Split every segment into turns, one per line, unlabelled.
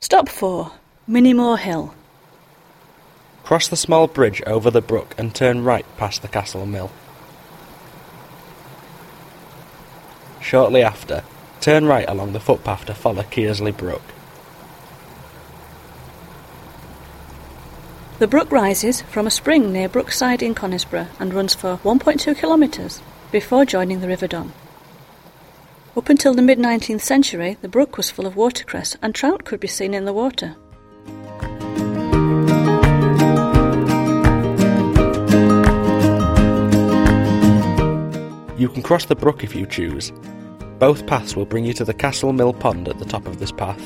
Stop 4. Minimore Hill.
Cross the small bridge over the brook and turn right past the Castle Mill. Shortly after, turn right along the footpath to follow Kearsley Brook.
The brook rises from a spring near Brookside in Conisbrough and runs for 1.2 kilometres before joining the River Don. Up until the mid-19th century, the brook was full of watercress and trout could be seen in the water.
You can cross the brook if you choose. Both paths will bring you to the Castle Mill Pond at the top of this path.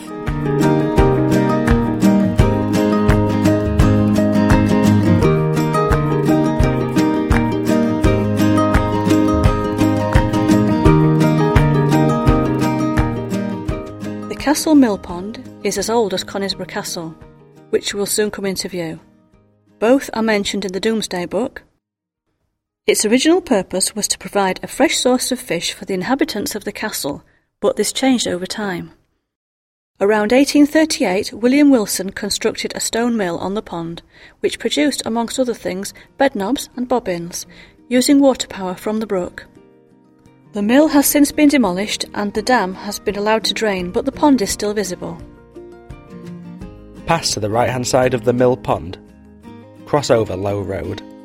The Castle Mill Pond is as old as Conisbrough Castle, which will soon come into view. Both are mentioned in the Domesday Book. Its original purpose was to provide a fresh source of fish for the inhabitants of the castle, but this changed over time. Around 1838, William Wilson constructed a stone mill on the pond, which produced, amongst other things, bedknobs and bobbins, using water power from the brook. The mill has since been demolished and the dam has been allowed to drain, but the pond is still visible.
Pass to the right-hand side of the mill pond. Cross over Low Road.